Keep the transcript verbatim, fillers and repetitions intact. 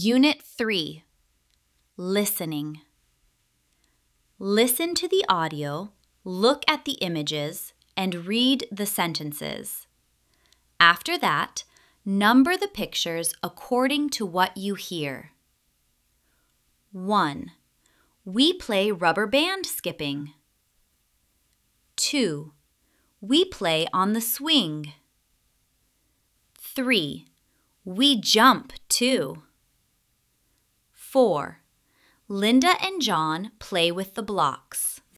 Unit three, Listening. Listen to the audio, look at the images, and read the sentences. After that, number the pictures according to what you hear. one. We play rubber band skipping. two. We play on the swing. three. We jump too. four. Linda and John play with the blocks.